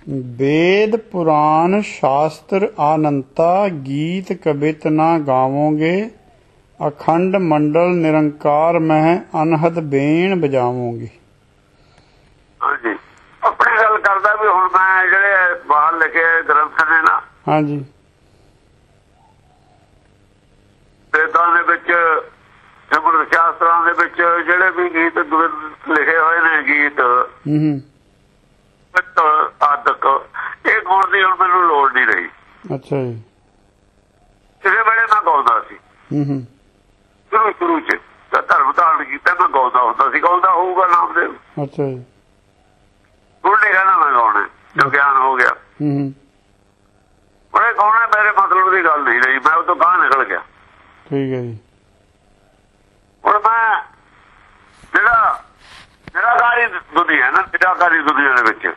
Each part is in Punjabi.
वेद पुराण शास्त्र अनंता गीत कवित ना गावोगे अखंड मंडल निरंकार मह अनहद बेण बजावोगे। हाँ जी, अपनी गल करदा भी हुण मैं जिहड़े बाहर लिखे ग्रंथ ने ना, हाँ जी, वेदां दे विच सिमरत शास्त्रां दे विच जिहड़े भी गीत लिखे होए ने, गीत आदक ये गाउण दी हुण मैनूं लोड़ नहीं रही। अच्छा जी। किसी वेले मैं गाउंदा सी शुरू च धर्म धारण कीता, मैं गाउंदा हुंदा सी, गाउंदा होऊगा नामदेव। अच्छा जी। हुण नहीं कहना मैं गाउणा, जो ज्ञान हो गया पर गाउणा मेरे मतलब की गल नहीं रही, मैं उतो कहाँ निकल गया। ठीक है जी। हुण मैं जिहड़ा निराकारी दुनिया है ना, निराकारी दुनिया दे विच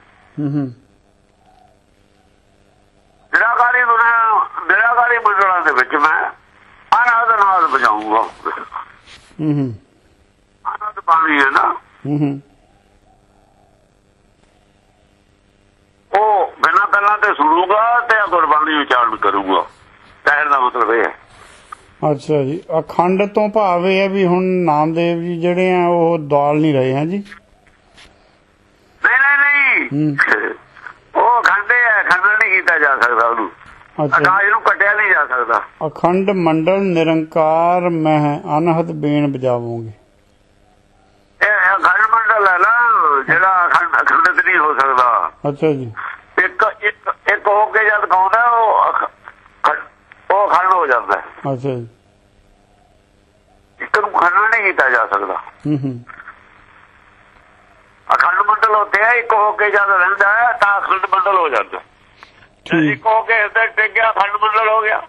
निराकारी दुनिया, निराकारी मंडलों के विच मैं अनाद नाद बजाऊंगा। अनाद पानी है ना, वो बिना गल्लां ते सुनूगा ते गुरबाणी उच्चारण करूंगा, कहण दा मतलब ये है। अच्छा जी। अखंड तो भाव ये है भी हुण नामदेव जी जिहड़े आ वो दौल नहीं रहे हैं जी। नहीं वो अखंड है, खंडन नहीं किया जा सकता ਉਹਨੂੰ। आकाश ਨੂੰ कटिया नहीं जा सकता। अखंड मंडल निरंकार मह अनहद बेण बजावोगे। अखंड मंडल है ना जिहड़ा अखंडित नहीं हो सकता। अच्छा जी। एक होके जद गाउंदा वो अखंड हो जाता है। अच्छा जी। एक ਨੂੰ खंडन नहीं किया जा सकता। अखंड मंडल होते हैं, एक होके जद रहिंदा है तो अखंड मंडल हो जाता है। एक होके हृदय टेक गया, अखंड मंडल हो गया।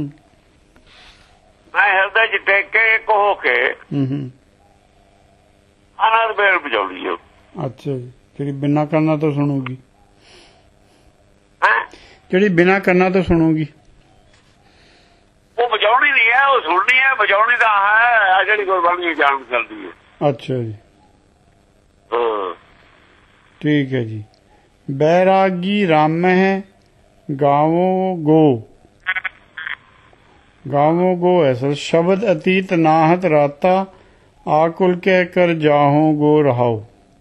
मैं हृदय च टेक के एक होके अनहद बेण बजाउणी है। अच्छा जी। ਜਿਹੜੀ बिना करना तो सुनूगी, ਜਿਹੜੀ बिना करना तो सुनूगी, वो बजाउणी नहीं है, वो सुननी है। बजाउणी तो है ਜਿਹੜੀ गुरबाणी जान करती है। अच्छा जी। ठीक है जी। बैरागी राम है गावो गो ऐसा शब्द अतीत नाहत राता आकुल कह कर जाहो गो रहाओ।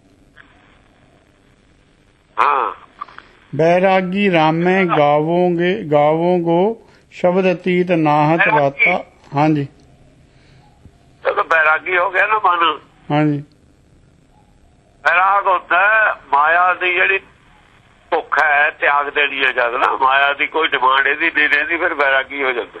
बैरागी रामे गावो गो शब्द अतीत नाहत राता। हाँ जी। तो बैरागी हो गया ना मन। हाँ जी। बैराग होता है माया की जिहड़ी भुख है, त्याग देनी है जद ना, माया की कोई डिमांड यदि नहीं रहती फिर बैरागी हो जाता।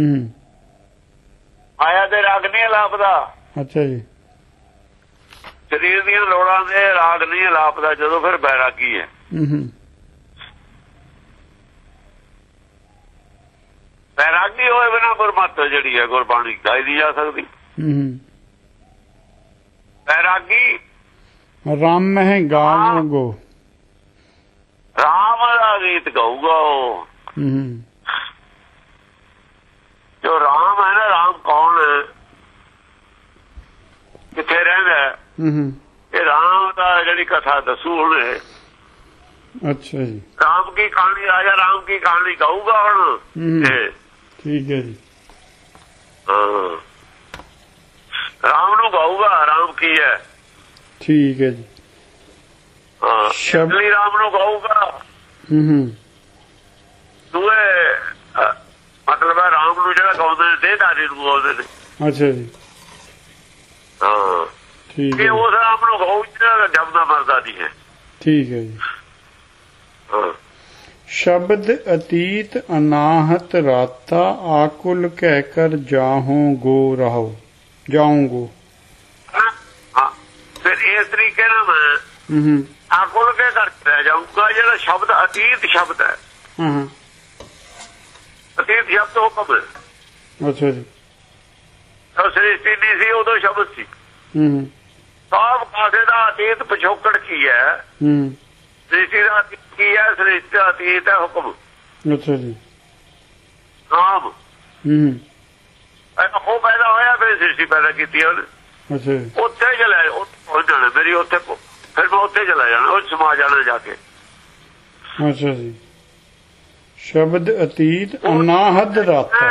माया दे राग नहीं अलापदा। अच्छा जी। शरीर दी लोड़ां दे राग नहीं अलापदा जदों, फिर बैरागी है। बैरागी होए बिना गुरमत जिहड़ी है गुरबाणी गाई नहीं जा सकती। बैरागी राम है गावोगो, राम का गीत गाऊगा वो। जो राम है ना, राम कौन है, किथे रहिंदा है, ये राम का जिहड़ी कथा दसू हुण। अच्छा जी। राम की कहानी, राजा राम की कहानी गाऊगा हुण। ठीक है जी। हाँ, राम नू गाऊगा, राम की है। ठीक है जी। हाँ, शबली राम नू गाऊगा। दूए मतलब है राम नू जिहड़ा गाउंदे ने देहधारी नू गाउंदे ने। अच्छा जी। हाँ, ठीक है। उस राम नू गाऊ जिहड़ा जमदा मरदा नहीं है। ठीक है जी। हाँ। शब्द अतीत अनाहत राता आकुल कहकर जाहूं गो रहो जाऊंगो। हाँ, फिर इस तरीके ना मैं आकुल के करके रह जाऊंगा। जो शब्द अतीत शब्द है, अतीत शब्द हुक्म है। अच्छा जी। तो सृष्टि नहीं सी उदो शब्द सी। सब पासे का अतीत पिछोकड़ की है, सृष्टि का अतीत की है, सृष्टि का अतीत है हुक्म। अच्छा जी। नाम वो पैदा होया, फिर सृष्टि पैदा की उन्हें। अच्छा। उत्थे चले पहुंच जाना मेरी, उत्थे फिर मैं उत्थे चला जाना, उस समा जाना जाके। ਅੱਛਾ ਜੀ। ਸ਼ਬਦ ਅਤੀਤ ਅਨਾਹਦ ਰਾਤਾ।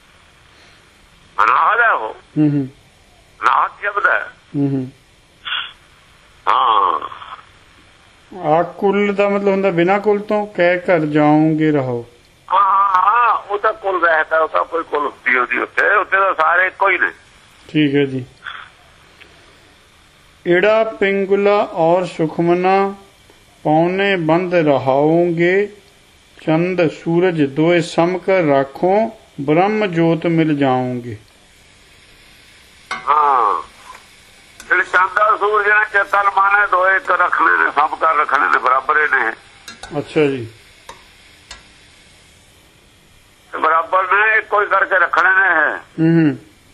ਅਨਾਹਦ ਹੈ ਉਹ। ਅਨਾਹਦ ਸ਼ਬਦ ਹੈ। ਹਾਂ। ਆਕੁਲ ਦਾ ਮਤਲਬ ਹੁੰਦਾ ਬਿਨਾਂ ਕੁਲ ਤੋਂ, ਕਹਿ ਘਰ ਜਾਓਗੇ ਰਹੋ। ਹਾਂ ਉਹ ਤਾਂ ਕੁਲ ਰਹਿਤਾ, ਉਹ ਤਾਂ ਕੋਈ ਕੁਲ ਹੁੰਦੀ ਉਹਦੀ। ਉੱਥੇ ਉੱਥੇ ਤਾਂ ਸਾਰੇ ਇੱਕੋ ਹੀ ਨੇ। ਠੀਕ ਹੈ ਜੀ। ਏੜਾ ਪਿੰਗुला और सुखमना पौने बंद रहाओगे, चंद सूरज दोए सम कर राखो, ब्रह्म जोत मिल जाओगे। हाँ, चंदा सूरज ने चेतन माने दोए एक रखने ने, सम कर रखने ने, बराबर ने। अच्छा जी। बराबर ने एक कोई करके रखने ने है।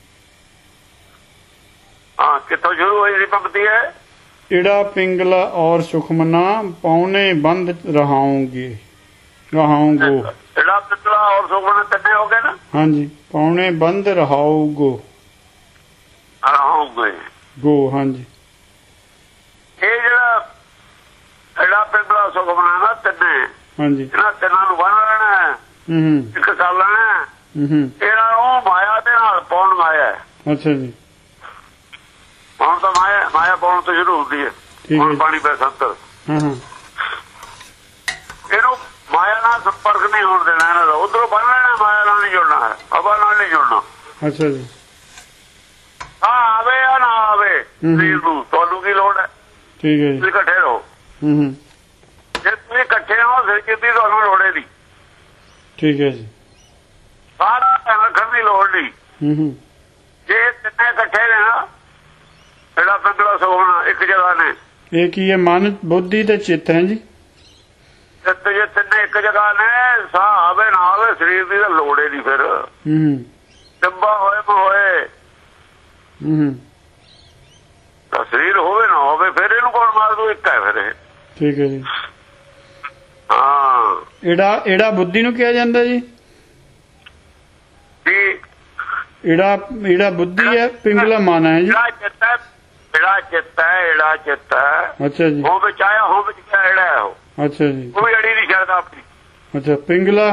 हाँ, कितों शुरू हुई थी पंक्ति है? इड़ा पिंगला और सुखमना पौने बंद रहाओगे, रहाओगो। इड़ा पिंगला और सुखमना कितने हो गए ना? हाँ जी। पौने बंद रहाओगो, रहाओगे गो। हाँ जी। ये जरा इड़ा पिंगला सुखमना ना तिन्ने, हाँ जी, इन्हां तिन्नां नूं बन लेना है, एक कर लेना है। इन्हां नूं माया दे नाल पाउण माया है। अच्छा जी। ਹੁਣ ਤਾਂ ਮਾਇਆ ਪਾਉਣ ਤੋਂ ਸ਼ੁਰੂ ਹੁੰਦੀ ਹੈ। ਹੁਣ ਪਾਣੀ ਪੈ ਸੰਤਰ ਇਹਨੂੰ ਮਾਇਆ ਨਾਲ ਸੰਪਰਕ ਨਹੀਂ ਹੋਣ ਦੇਣਾ ਇਹਨਾਂ ਦਾ। ਉਧਰੋਂ ਬੰਨ ਲੈਣਾ, ਮਾਇਆ ਨਾਲ ਨਹੀਂ ਜੁੜਨਾ ਹੈ, ਹਵਾ ਨਾਲ ਨਹੀਂ ਜੁੜਨਾ। ਅੱਛਾ ਜੀ। ਹਾਂ ਆਵੇ ਜਾਂ ਨਾ ਆਵੇ ਸਰੀਰ ਨੂੰ, ਤੁਹਾਨੂੰ ਕੀ ਲੋੜ ਹੈ? ਠੀਕ ਹੈ ਜੀ। ਤੁਸੀਂ ਇਕੱਠੇ ਰਹੋ। ਜੇ ਤੁਸੀਂ ਇਕੱਠੇ ਹੋ ਸਰੀਰ ਦੀ ਤੁਹਾਨੂੰ ਲੋੜ ਨਹੀਂ। ਠੀਕ ਹੈ ਜੀ। ਸਾਰਾ ਧਿਆਨ ਰੱਖਣ ਦੀ ਲੋੜ ਨਹੀਂ। ਜੇ ਤਿੰਨੇ ਇਕੱਠੇ ਨੇ ਨਾ, ਜਿਹੜਾ ਪਿੰਗਲਾ ਸੁਖਮਨਾ ਇੱਕ ਜਗ੍ਹਾ ਨੇ। ਇਹ ਕੀ ਹੈ? ਮਨ, ਬੁੱਧੀ ਤੇ ਚਿੱਤ ਹੈ ਜੀ। ਚਿੱਤ ਜੇ ਤਿੰਨੇ ਇੱਕ ਜਗ੍ਹਾ ਨੇ, ਸਾਹ ਆਵੇ ਨਾ ਆਵੇ ਸਰੀਰ ਦੀ ਤਾਂ ਲੋੜ ਹੀ ਨਹੀਂ। ਫਿਰ ਟਿੰਬਾ ਹੋਏ ਹੋਏ ਤਾਂ ਸਰੀਰ ਹੋਵੇ ਨਾ ਹੋਵੇ, ਫਿਰ ਇਹਨੂੰ ਕੌਣ ਮਾਰ ਦੂ? ਇੱਕ ਹੈ ਫਿਰ ਇਹ। ਠੀਕ ਹੈ ਜੀ। ਹਾਂ। ਇਹੜਾ ਬੁੱਧੀ ਨੂੰ ਕਿਹਾ ਜਾਂਦਾ ਜੀ। ਇਹੜਾ ਬੁੱਧੀ ਹੈ, ਪਿੰਗਲਾ ਮਨ ਹੈ ਜੀ। ਜਿਹੜਾ ਚਿੱਤ ਹੈ, ਇਹੜਾ ਚਿੱਤ ਹੈ। ਅੱਛਾ ਜੀ। ਉਹ ਵਿੱਚ ਆਇਆ, ਉਹ ਵਿੱਚ ਕਿਆ ਇਹੜਾ ਹੈ ਉਹ। ਅੱਛਾ ਜੀ। ਕੋਈ ਅੜੀ ਨਹੀਂ ਛੱਡਦਾ ਆਪਣੀ। ਅੱਛਾ। ਪਿੰਗਲਾ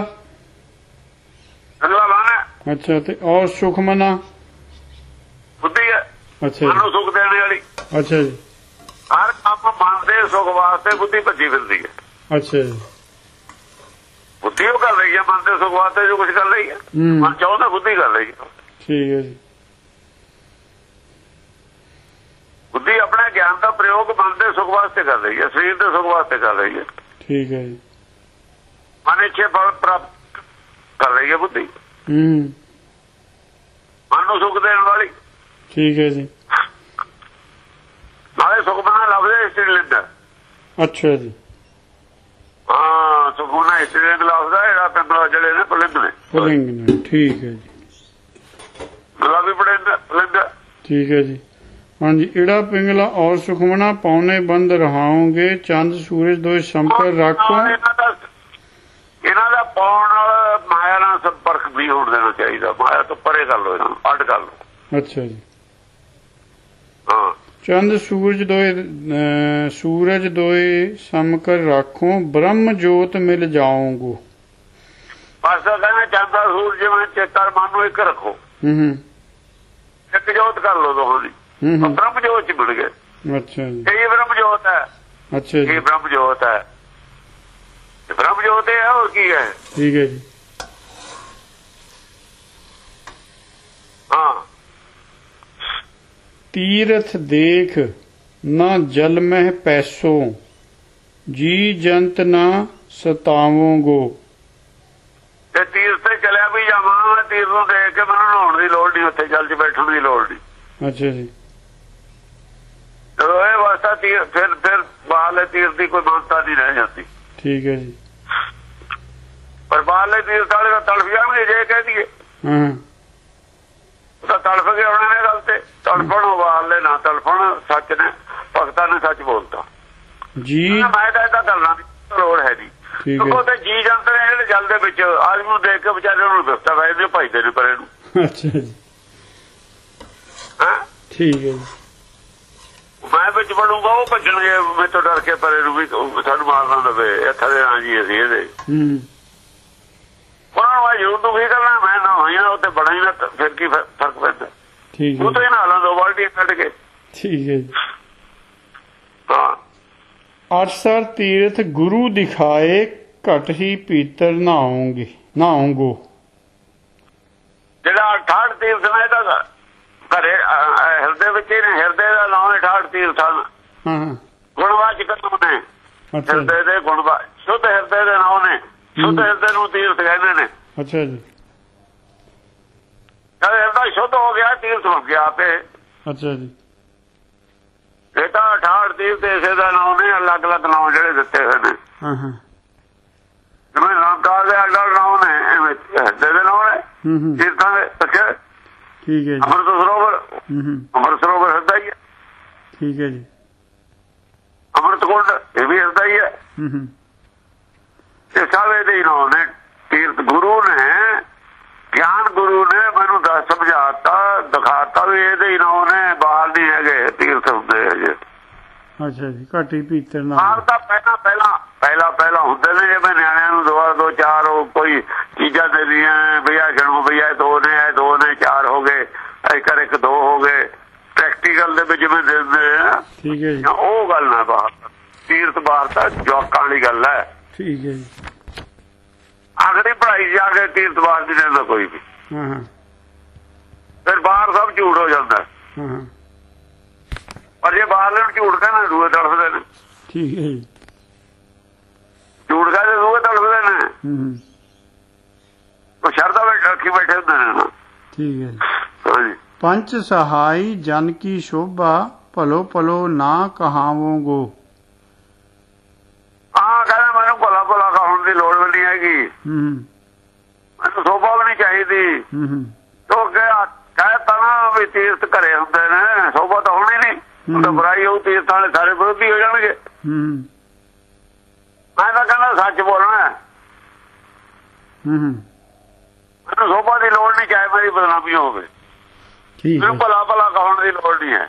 ਮਨ ਹੈ। ਅੱਛਾ। ਤੇ ਔਰ ਸੁਖਮਨਾ ਬੁੱਧੀ ਹੈ। ਅੱਛਾ। ਮਨ ਨੂੰ ਸੁਖ ਦੇਣ ਵਾਲੀ। ਅੱਛਾ ਜੀ। ਹਰ ਕੰਮ ਮਨ ਦੇ ਸੁਖ ਵਾਸਤੇ ਬੁੱਧੀ ਭੱਜੀ ਫਿਰਦੀ ਹੈ। ਅੱਛਾ ਜੀ। ਬੁੱਧੀ ਉਹ ਕਰ ਰਹੀ ਹੈ ਮਨ ਦੇ ਸੁਖ ਵਾਸਤੇ ਜੋ ਕੁਝ ਕਰ ਰਹੀ ਹੈ। ਮਨ ਚਾਹੁੰਦਾ, ਬੁੱਧੀ ਕਰ ਰਹੀ ਹੈ। ਠੀਕ ਹੈ ਜੀ। ਬੁੱਧੀ ਆਪਣਾ ਗਿਆਨ ਦਾ ਪ੍ਰਯੋਗ ਮਨ ਦੇ ਸੁਖ ਵਾਸਤੇ ਕਰ ਰਹੀ ਹੈ, ਸਰੀਰ ਦੇ ਸੁਖ ਵਾਸਤੇ ਕਰ ਰਹੀ ਹੈ। ਠੀਕ ਹੈ ਜੀ। ਮਨ ਇੱਛੇ ਫਲ ਪ੍ਰਾਪਤ ਕਰ ਰਹੀ ਹੈ ਬੁੱਧੀ। ਮਨ ਨੂੰ ਸੁਖ ਦੇਣ ਵਾਲੀ। ਠੀਕ ਹੈ ਜੀ। ਨਾਲੇ ਸੁਖਮਨਾ ਲਫ਼ਜ਼ ਇਸਤਰੀ ਲਿੰਗ ਹੈ। ਅੱਛਾ ਜੀ। ਹਾਂ, ਸੁਖਮਨਾ ਇਸਤਰੀ ਲਿੰਗ ਲਫ਼ਜ਼ ਹੈ। ਜਿਹੜਾ ਪਿੰਗਲਾ ਜਿਹੜੇ ਨੇ ਪੁਲਿੰਗ ਨੇ। ਪੁਲਿੰਗ ਨੇ। ਠੀਕ ਹੈ ਜੀ। ਗੁਲਾਬੀ ਪੁਲਿੰਗ। ਠੀਕ ਹੈ ਜੀ। हाँ जी। इड़ा पिंगला और सुखमना पौने बंद रहाओगे, चंद सूरज दो संपर्क राखो। ਇਹਨਾਂ ਦਾ ਪਾਉਣ ਨਾਲ ਮਾਇਆ ਨਾਲ ਸੰਪਰਕ ਵੀ ਹੋਣ ਦੇਣਾ ਚਾਹੀਦਾ। ਮਾਇਆ ਤੋਂ ਪਰੇ ਕਰ ਲੋ, ਇਹਨਾਂ ਨੂੰ ਅੱਡ ਕਰ ਲੋ। ਅੱਛਾ ਜੀ। ਹਾਂ। चंद सूरज दोए समकर राखो, ब्रह्म जोत मिल जाओगे। ਬਸ ਕਹਿੰਦੇ ਚੰਦ ਸੂਰਜ ਜਿਵੇਂ ਚੇਤਾ ਮਨ ਨੂੰ ਇੱਕ ਰੱਖੋ, ਇੱਕ ਜੋਤ ਕਰ ਲੋ ਦੋਹਾਂ ਦੀ। ब्रह्म जोत च मिल गए। अच्छा जी। यही ब्रह्म जोत है। अच्छा जी। ये ब्रह्म जोत है। ब्रह्म जोत है और की है। ठीक है जी। हाँ। तीर्थ देख ना जल में पैसो, जी जंत ना सतावोगो। तीर्थ से चलिया भी जावा, तीर्थ ਨੂੰ देख के मैं नहाउण ਦੀ ਲੋੜ ਨਹੀਂ, ਉੱਥੇ जल च बैठण ਦੀ ਲੋੜ नहीं। अच्छा जी। ਇਹ ਵਾਸਤਾ ਫਿਰ ਬਾਹਰਲੇ ਤੀਰਥ ਦੀ ਕੋਈ ਮਾਨਤਾ ਨਹੀਂ ਰਹਿ ਜਾਂਦੀ। ਠੀਕ ਹੈ ਜੀ। ਪਰ ਬਾਹਰਲੇ ਤੀਰਥ ਵਾਲੇ ਤਾਂ ਤੜਫ ਜਾਣਗੇ ਜੇ ਕਹਿ ਦਈਏ। ਤਾਂ ਤੜਫ ਕੇ ਆਉਣੇ ਨੇ ਗੱਲ ਤੇ। ਤੜਫਣ ਬਾਹਰਲੇ ਨਾ ਤੜਫਣ, ਸੱਚ ਨੇ ਭਗਤਾਂ ਨੇ ਸੱਚ ਬੋਲਤਾ ਜੀ। ਮੈਂ ਤਾਂ ਏਦਾਂ ਕਰਨਾ ਲੋੜ ਹੈ ਨਹੀਂ। ਉਹ ਤੇ ਜੀ ਜਾਂਦੇ ਨੇ ਜਿਹੜੇ ਜਲ ਦੇ ਵਿੱਚ ਆਦਮੀ ਨੂੰ ਦੇਖ ਕੇ ਵਿਚਾਰੇ ਨੂੰ ਵਿਵਸਥਾ ਵੈਸੇ ਭਾਈਦੇ ਨੇ ਪਰੇ ਨੂੰ। ਅੱਛਾ ਜੀ। ਠੀਕ ਹੈ ਜੀ। ਮੈਂ ਵਿੱਚ ਵੜੂੰਗਾ ਉਹ ਭੱਜਣਗੇ ਮੇਰੇ ਤੋਂ ਡਰ ਕੇ ਪਰੇ ਨੂੰ ਵੀ ਸਾਨੂੰ ਮਾਰਨਾ ਦਵੇ ਇੱਥੇ ਦੇ ਨਾਂ ਜੀ ਅਸੀਂ ਇਹਦੇ ਉਹਨਾਂ ਨੂੰ ਜ਼ਰੂਰ ਤੂੰ ਕੀ ਕਰਨਾ ਮੈਂ ਨਾ ਹੋਈਆਂ ਉੱਤੇ ਬੜਾ ਹੀ ਨਾ ਫਿਰ ਕੀ ਫਰਕ ਪੈਂਦਾ ਠੀਕ ਉਹ ਤਾਂ ਇਹਨਾਂ ਹਾਲਾਂ ਦੋ ਬਾਲਟੀ ਕੱਢ ਕੇ ਠੀਕ ਹੈ ਜੀ ਹਾਂ ਅਰਸਰ ਤੀਰਥ ਗੁਰੂ ਦਿਖਾਏ ਘਟ ਹੀ ਪੀਤਰ ਨਹਾਉਂਗੋ ਜਿਹੜਾ 68 ਤੀਰਥ ਨੇ ਇਹਦਾ ਘਰੇ ਹਿਰਦੇ ਵਿੱਚ ਹੀ ਨੇ ਹਿਰਦੇ ਦਾ ਨਾਮ 68 ਤੀਰਥ ਹਨ ਗੁਣਵਾਚਕ ਨੇ ਹਿਰਦੇ ਦੇ ਗੁਣਵਾਚ ਸ਼ੁੱਧ ਹਿਰਦੇ ਦੇ ਨਾਮ ਨੇ ਸ਼ੁੱਧ ਹਿਰਦੇ ਨੂੰ ਤੀਰਥ ਕਹਿੰਦੇ ਨੇ ਅੱਛਾ ਜੀ ਜਦ ਹਿਰਦਾ ਸ਼ੁੱਧ ਹੋ ਗਿਆ ਤੀਰਥ ਹੋ ਗਿਆ ਆਪੇ ਅੱਛਾ ਜੀ ਇਹ ਤਾਂ 68 ਤੀਰਥ ਇਸੇ ਦਾ ਨਾਮ ਨੇ ਅਲੱਗ ਅਲੱਗ ਨਾਮ ਜਿਹੜੇ ਦਿੱਤੇ ਹੋਏ ਨੇ ਜਿਵੇਂ ਨਾਮਕਾਰ ਦੇ ਅਲੱਗ ਅਲੱਗ ਨਾਮ ਨੇ ਐਵੇਂ ਹਿਰਦੇ ਦੇ ਨਾਮ ਨੇ ਤੀਰਥਾਂ ਦੇ ਅੱਛਾ ਠੀਕ ਹੈ ਜੀ ਅੰਮ੍ਰਿਤ ਸਰੋਵਰ ਹਿਰਦਾ ਹੀ ਹੈ ਠੀਕ ਹੈ ਜੀ ਅੰਮ੍ਰਿਤ ਕੁੰਡ ਇਹ ਵੀ ਹਿਰਦਾ ਹੀ ਹੈ ਇਹ ਸਭ ਇਹਦੇ ਹੀ ਨਾਮ ਨੇ ਤੀਰਥ ਗੁਰੂ ਨੇ ਗਿਆਨ ਗੁਰੂ ਨੇ ਮੈਨੂੰ ਦੱਸ ਸਮਝਾਤਾ ਦਿਖਾਤਾ ਵੀ ਇਹਦੇ ਹੀ ਨਾਮ ਨੇ ਬਾਹਰ ਨਹੀਂ ਹੈਗੇ ਤੀਰਥ ਹੁੰਦੇ ਹੈਗੇ ਅੱਛਾ ਜੀ ਘਾਟੀ ਪੀਤਰ ਨਾਲ ਤਾਂ ਪਹਿਲਾਂ ਹੁੰਦੇ ਨੇ ਜਿਵੇਂ ਨਿਆਣਿਆਂ ਨੂੰ ਦੋ ਚਾਰ ਕੋਈ ਚੀਜ਼ਾਂ ਦੇਣੀਆਂ ਬਈਆ ਜਣੋ ਬਈਆ ਦੋ ਨੇ ਚਾਰ ਹੋ ਗਏ ਇੱਕ ਦੋ ਹੋ ਗਏ ਪ੍ਰੈਕਟੀਕਲ ਦੇ ਵਿੱਚ ਜਿਵੇਂ ਦਿੰਦੇ ਆ ਠੀਕ ਹੈ ਜੀ ਉਹ ਗੱਲ ਨਾ ਬਾਹਰ ਤੀਰਥ ਬਾਹਰ ਤਾਂ ਜਵਾਕਾਂ ਵਾਲੀ ਗੱਲ ਹੈ ਠੀਕ ਹੈ ਜੀ ਆਖਰੀ ਪੜ੍ਹਾਈ ਜਾ ਕੇ ਤੀਰਥ ਬਾਹਰ ਨਹੀਂ ਦਿੰਦਾ ਕੋਈ ਵੀ ਫਿਰ ਬਾਹਰ ਸਭ ਝੂਠ ਹੋ ਜਾਂਦਾ ਪਰ ਜੇ ਬਾਹਰਲੇ ਨੂੰ ਝੂਠ ਕਹਿੰਦੇ ਦੂਏ ਤੜਫਦੇ ਨੇ ਠੀਕ ਹੈ ਜੀ ਝੂਠ ਕਹਿੰਦੇ ਦੂਏ ਤੜਫਦੇ ਨੇ ਉਹ ਸ਼ਰਧਾ ਵਿੱਚ ਰੱਖੀ ਬੈਠੇ ਹੁੰਦੇ ਨੇ ਠੀਕ ਹੈ ਪੰਚ ਸਹਾਈ ਜਨ ਕੀ ਸ਼ੋਭਾ ਭਲੋ ਭਲੋ ਨਾ ਕਹਾਵੋਂਗੋ ਕਹਿੰਦਾ ਮੈਨੂੰ ਭਲਾ ਭਲਾ ਕਹਾਉਣ ਦੀ ਲੋੜ ਵੀ ਨਹੀਂ ਹੈਗੀ ਮੈਨੂੰ ਸ਼ੋਭਾ ਵੀ ਨਹੀਂ ਚਾਹੀਦੀ ਕਹਿਤਾ ਨਾ ਵੀ ਤੀਰਥ ਘਰੇ ਹੁੰਦੇ ਨੇ ਸ਼ੋਭਾ ਤਾਂ ਹੋਣੀ ਨਹੀਂ ਤਾਂ ਬੁਰਾਈ ਹੋਊ ਤੀਰਥ ਵਾਲੇ ਸਾਰੇ ਵਿਰੋਧੀ ਹੋ ਜਾਣਗੇ ਮੈਂ ਤਾਂ ਕਹਿੰਦਾ ਸੱਚ ਬੋਲਣਾ ਮੈਨੂੰ ਸ਼ੋਭਾ ਦੀ ਲੋੜ ਨਹੀਂ ਚਾਹੇ ਮੇਰੀ ਬਦਨਾਮੀ ਹੋਵੇ ਮੈਨੂੰ ਭਲਾ ਭਲਾ ਕਹਾਉਣ ਦੀ ਲੋੜ ਨਹੀਂ ਹੈ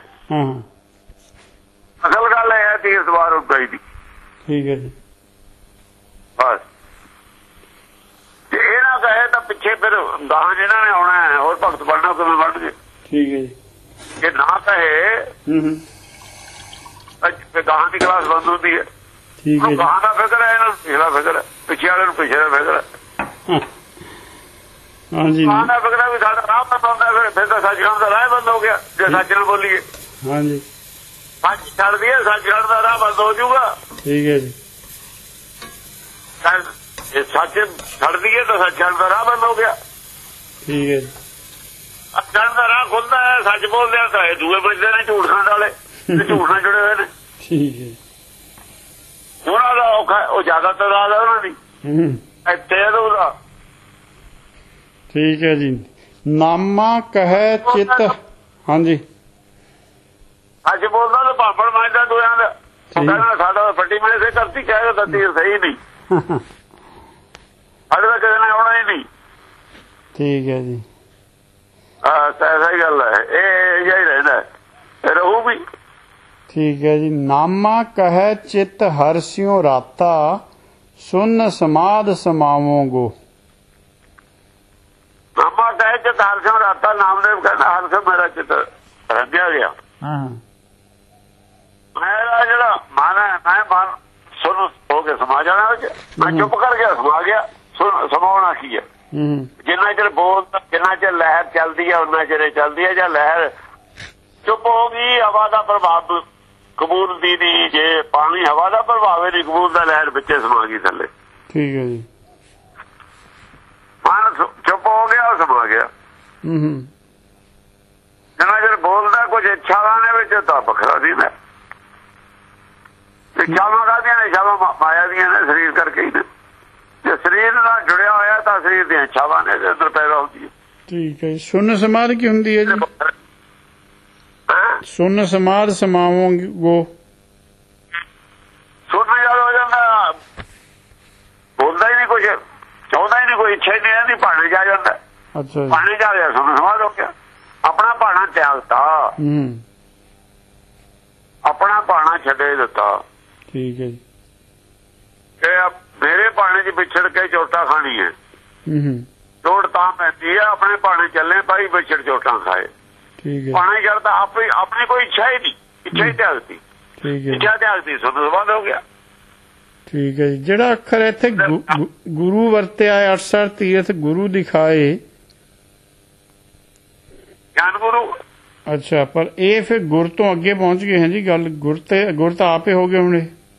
ਅਸਲ ਗੱਲ ਇਹ ਹੈ ਤੀਰਥ ਬਾਹਰ ਉੱਡ ਗਈ ਦੀ ਠੀਕ ਹੈ ਜੀ ਬਸ ਜੇ ਇਹ ਨਾ ਕਹੇ ਤਾਂ ਪਿੱਛੇ ਫਿਰ ਗਾਹਾਂ ਜਿਹਨਾਂ ਨੇ ਆਉਣਾ ਹੈ ਹੋਰ ਭਗਤ ਬਣਨਾ ਕਿਵੇਂ ਬਣਨਗੇ ਠੀਕ ਹੈ ਜੀ ਜੇ ਨਾ ਕਹੇ ਗਾਹਾਂ ਦੀ ਕਲਾਸ ਬੰਦ ਹੁੰਦੀ ਹੈ ਠੀਕ ਹੈ ਗਾਹਾਂ ਦਾ ਫਿਕਰ ਹੈ ਇਹਨਾਂ ਨੂੰ ਪਿਛਲਾ ਫਿਕਰ ਹੈ ਪਿੱਛੇ ਵਾਲੇ ਨੂੰ ਪਿੱਛੇ ਦਾ ਫਿਕਰ ਹੈ ਹਾਂਜੀ ਗਾਹਾਂ ਦਾ ਫਿਕਰ ਹੈ ਵੀ ਸਾਡਾ ਰਾਹ ਬੰਦ ਹੁੰਦਾ ਫਿਰ ਤਾਂ ਸੱਚਖੰਡ ਦਾ ਰਾਹ ਬੰਦ ਹੋ ਗਿਆ ਜੇ ਸੱਚ ਨਾਲ ਬੋਲੀਏ ਹਾਂਜੀ ਸੱਚ ਛੱਡ ਦਈਏ ਸੱਚਖੰਡ ਦਾ ਰਾਹ ਬੰਦ ਹੋ ਜਾਊਗਾ ਠੀਕ ਹੈ ਜੀ ਜੇ ਸੱਚ ਛੱਡ ਦਈਏ ਤਾਂ ਸੱਚਖੰਡ ਦਾ ਰਾਹ ਬੰਦ ਹੋ ਗਿਆ ਠੀਕ ਹੈ ਜੀ ਸੱਚਖੰਡ ਦਾ ਰਾਹ ਖੁੱਲਦਾ ਹੈ ਸੱਚ ਬੋਲਦੇ ਆ ਤਾਂ ਇਹ ਦੂਏ ਵੱਜਦੇ ਨੇ ਝੂਠ ਖਾਣ ਵਾਲੇ ਝੂਠ ਨਾਲ ਜੁੜੇ ਹੋਏ ਨੇ ਠੀਕ ਹੈ ਉਹਨਾਂ ਦਾ ਔਖਾ ਉਹ ਜ਼ਿਆਦਾਤਰ ਰਾਹ ਉਹਨਾਂ ਦੀ ਇੱਥੇ ਉਹਦਾ ਠੀਕ ਹੈ ਜੀ ਨਾਮਾ ਕਹੇ ਚਿੱਤ ਹਾਂਜੀ ਅੱਜ ਬੋਲਦਾ ਤਾਂ ਭਾਪੜ ਮਾਇਦਾ ਦੋਆਂ ਦਾ ਕਹਿੰਦਾ ਸਾਡਾ ਫੱਟੀ ਮੈਂ ਸੇ ਕਰਤੀ ਕਹੇਗਾ ਤਾਂ ਤੀਰ ਸਹੀ ਨਹੀਂ ਸਾਡੇ ਦਾ ਕਿਸੇ ਨੇ ਆਉਣਾ ਹੀ ਨਹੀਂ ਠੀਕ ਹੈ ਜੀ ਸਹੀ ਗੱਲ ਹੈ ਇਹ ਹੀ ਰਹਿੰਦਾ ਰਹੂ ਵੀ ਠੀਕ ਹੈ ਜੀ ਨਾਮਾ ਕਹੇ ਚਿੱਤ ਹਰਸਿਓ ਰਾਤਾ ਸੁਨ ਸਮਾਦ ਸਮਾਵੋਂਗੋ ਨਾਮਾ ਕਹੇ ਚਿੱਤ ਹਰਸਿਓ ਰਾਤਾ ਨਾਮਦੇਵ ਕਹਿੰਦਾ ਹਰਸਿਓ ਮੇਰਾ ਚਿੱਤ ਰੱਖਿਆ ਗਿਆ ਮੇਰਾ ਜਿਹੜਾ ਮਨ ਹੈ ਮੈਂ ਮਨ ਸੁਣ ਹੋ ਕੇ ਸਮਾ ਜਾਣਾ ਵਿੱਚ ਮੈਂ ਚੁੱਪ ਕਰ ਗਿਆ ਸਮਾ ਗਿਆ ਸਮਾਉਣਾ ਕੀ ਹੈ ਜਿੰਨਾ ਚਿਰ ਬੋਲਦਾ ਜਿੰਨਾ ਚਿਰ ਲਹਿਰ ਚੱਲਦੀ ਹੈ ਉਹਨਾਂ ਚਿਰ ਚੱਲਦੀ ਹੈ ਜਾਂ ਲਹਿਰ ਚੁੱਪ ਹੋ ਗਈ ਹਵਾ ਦਾ ਪ੍ਰਭਾਵ ਕਬੂਲ ਦੀ ਨਹੀਂ ਜੇ ਪਾਣੀ ਹਵਾ ਦਾ ਪ੍ਰਭਾਵ ਨਹੀਂ ਕਬੂਲ ਦਾ ਲਹਿਰ ਵਿੱਚੇ ਸਮਾ ਗਈ ਥੱਲੇ ਠੀਕ ਹੈ ਜੀ ਮਨ ਚੁੱਪ ਹੋ ਗਿਆ ਉਹ ਸਮਾ ਗਿਆ ਜਿੰਨਾ ਚਿਰ ਬੋਲਦਾ ਕੁਝ ਇੱਛਾਵਾਂ ਨੇ ਵਿੱਚ ਤਾਂ ਵੱਖਰਾ ਸੀ ਮੈਂ ਇੱਛਾਵਾਂ ਕਾਹਦੀਆਂ ਨੇ ਇੱਛਾਵਾਂ ਮਾਇਆ ਦੀਆਂ ਨੇ ਸਰੀਰ ਕਰਕੇ ਹੀ ਨੇ ਜੇ ਸਰੀਰ ਨਾਲ ਜੁੜਿਆ ਹੋਇਆ ਤਾਂ ਸਰੀਰ ਦੀਆਂ ਇੱਛਾਵਾਂ ਨੇ ਅੰਦਰ ਪੈਦਾ ਹੁੰਦੀ ਹੈ ਠੀਕ ਹੈ ਸੁਨ ਸਮਾਧ ਕੀ ਹੁੰਦੀ ਹੈ ਜੀ ਸੁਨ ਸਮਾਧ ਸਮਾਵੋਂਗੋ ਸੁਣ ਯਾਦ ਹੋ ਜਾਂਦਾ ਬੋਲਦਾ ਹੀ ਨਹੀਂ ਕੁਝ ਚਾਹੁੰਦਾ ਹੀ ਨਹੀਂ ਕੋਈ ਇੱਛਾ ਹੀ ਨਹੀਂ ਇਹਦੀ ਭਾਣੇ ਜਾ ਜਾਂਦਾ ਅੱਛਾ ਭਾਣੇ ਜਾ ਗਿਆ ਸੁਣ ਸਮਾਧ ਹੋ ਗਿਆ ਆਪਣਾ ਭਾਣਾ ਤਿਆਗਤਾ ਛੱਡੇ ਦਿੱਤਾ। ਠੀਕ ਹੈ ਜੀ। ਮੇਰੇ ਪਾਣੀ 'ਚ ਵਿਛੜ ਕੇ ਚੋਟਾ ਖਾਣੀ ਹੈ। ਚੋਟ ਤਾਂ ਪੈਂਦੀ ਹੈ ਆਪਣੇ ਪਾਣੀ ਚੱਲੇ ਭਾਈ ਵਿਛੜ ਚੋਟਾਂ ਖਾਏ। ਠੀਕ ਹੈ। ਪਾਣੀ ਕਰਦਾ ਆਪਣੀ ਕੋਈ ਇੱਛਾ ਹੀ ਨਹੀਂ, ਇੱਛਾ ਹੀ ਤਿਆਗਤੀ। ਠੀਕ ਹੈ। ਇੱਛਾ ਤਿਆਗਤੀ ਸੰਬੰਧ ਹੋ ਗਿਆ। ਠੀਕ ਹੈ ਜੀ। ਜਿਹੜਾ ਅੱਖਰ ਇੱਥੇ ਗੁਰੂ ਵਰਤਿਆ 68 ਤੀਰਥ ਗੁਰੂ ਦਿਖਾਏ, ਗਿਆਨ ਗੁਰੂ। ਅੱਛਾ, ਪਰ ਇਹ ਫਿਰ ਗੁਰ ਤੋਂ ਅੱਗੇ ਪਹੁੰਚ ਗਏ ਹੈ ਜੀ ਗੱਲ। ਗੁਰ ਤਾਂ ਆਪੇ ਹੋ ਗਏ ਹੁਣੇ।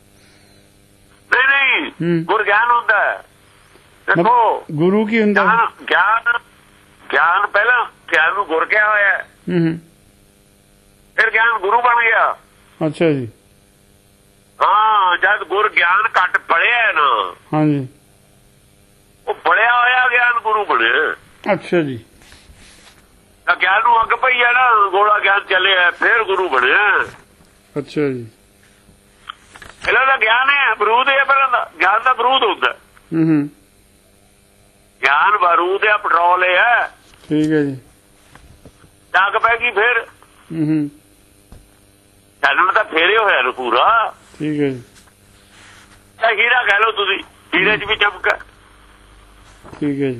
ਨਹੀਂ, ਗੁਰ ਗਿਆਨ ਹੁੰਦਾ ਹੈ। ਦੇਖੋ ਗੁਰੂ ਕੀ ਹੁੰਦਾ? ਗਿਆਨ ਪਹਿਲਾਂ ਗਿਆਨ ਨੂੰ ਗੁਰ ਕਿਹਾ ਹੋਇਆ, ਫਿਰ ਗਿਆਨ ਗੁਰੂ ਬਣ ਗਿਆ। ਅੱਛਾ ਜੀ। ਹਾਂ, ਜਦ ਗੁਰ ਗਿਆਨ ਘੱਟ ਪੜਿਆ ਨਾ, ਹਾਂਜੀ, ਉਹ ਪੜਿਆ ਹੋਇਆ ਗਿਆਨ ਗੁਰੂ ਬਣਿਆ। ਅੱਛਾ ਜੀ। ਤਾਂ ਗਿਆਨ ਨੂੰ ਅੱਗ ਪਈ ਹੈ ਨਾ, ਗੋਲਾ ਗਿਆਨ ਚੱਲਿਆ ਫਿਰ ਗੁਰੂ ਬਣਿਆ। ਅੱਛਾ ਜੀ। ਪਹਿਲਾਂ ਦਾ ਗਿਆਨ ਹੈ, ਬਰੂਦ ਹੈ। ਪਹਿਲਾਂ ਦਾ ਗਿਆਨ ਦਾ ਬਰੂਦ ਹੁੰਦਾ। ਗਿਆਨ ਬਾਰੂਦ ਹੈ, ਪੈਟਰੋਲ ਹੈ। ਠੀਕ ਹੈ ਜੀ। ਅੱਗ ਪੈ ਗਈ ਫਿਰ ਚੱਲਣ ਤਾਂ ਫੇਰੇ ਹੋਇਆ ਨੂੰ ਪੂਰਾ। ਠੀਕ ਹੈ ਜੀ। ਹੀਰਾ ਕਹਿ ਲਓ ਤੁਸੀਂ, ਹੀਰੇ 'ਚ ਵੀ ਚਮਕ। ਠੀਕ ਹੈ ਜੀ।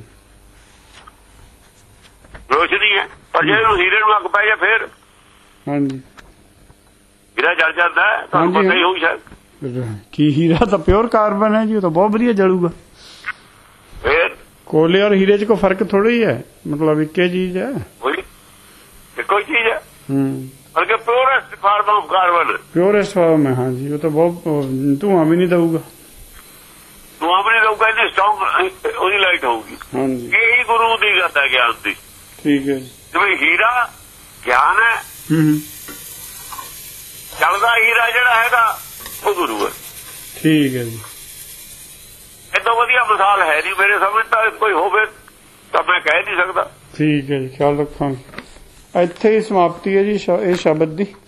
ਰੋਸ਼ਨੀ ਹੈ, ਪਰ ਜੇ ਹੀਰੇ ਨੂੰ ਅੱਗ ਪੈ ਜਾ ਫਿਰ ਹਾਂਜੀ ਹੀਰਾ ਜਲ ਜਾਂਦਾ। ਤੁਹਾਨੂੰ ਪਤਾ ਹੀ ਹੋਊ ਸ਼ਾਇਦ। ਕੀ ਹੀਰਾ ਤਾਂ ਪਿਓਰ ਕਾਰਬਨ ਹੈ ਜੀ, ਉਹ ਤਾਂ ਬਹੁਤ ਵਧੀਆ ਜਲੂਗਾ। ਫਿਰ ਕੋਲੇ ਔਰ ਹੀਰੇ 'ਚ ਕੋਈ ਫਰਕ ਥੋੜਾ ਹੀ ਹੈ, ਮਤਲਬ ਇੱਕੇ ਚੀਜ਼ ਹੈ। ਇੱਕੋ ਹੀ ਚੀਜ਼ ਹੈ। ਬਲਕਿ purest form of carbon. Purest form ਹੈ, ਹਾਂਜੀ। ਉਹ ਤਾਂ ਬਹੁਤ ਧੂਆਂ ਵੀ ਨਹੀਂ ਦਊਗਾ। ਧੂਆਂ ਵੀ ਨਹੀਂ ਦਊਗਾ, ਇੰਨੀ ਸਟਰੋਂਗ ਉਹਦੀ ਲਾਈਟ ਹੋਊਗੀ। ਹਾਂਜੀ, ਇਹੀ ਗੁਰੂ ਦੀ ਗੱਲ ਹੈ ਗਿਆਨ ਦੀ। ਠੀਕ ਹੈ ਜੀ। ਜਿਵੇਂ ਹੀਰਾ ਗਿਆਨ ਹੈ, ਚੱਲਦਾ ਹੀਰਾ ਜਿਹੜਾ ਹੈਗਾ ਉਹ ਗੁਰੂ ਹੈ। ਠੀਕ ਹੈ ਜੀ। ਇਦੋਂ ਵਧੀਆ ਮਿਸਾਲ ਹੈ ਨਹੀਂ ਮੇਰੇ ਸਮਝ ਤਾਂ। ਕੋਈ ਹੋਵੇ ਤਾਂ ਮੈਂ ਕਹਿ ਨਹੀਂ ਸਕਦਾ। ਠੀਕ ਹੈ ਜੀ, ਖਿਆਲ ਰੱਖਾਂਗੇ। ਇੱਥੇ ਹੀ ਸਮਾਪਤੀ ਹੈ ਜੀ ਇਹ ਸ਼ਬਦ ਦੀ।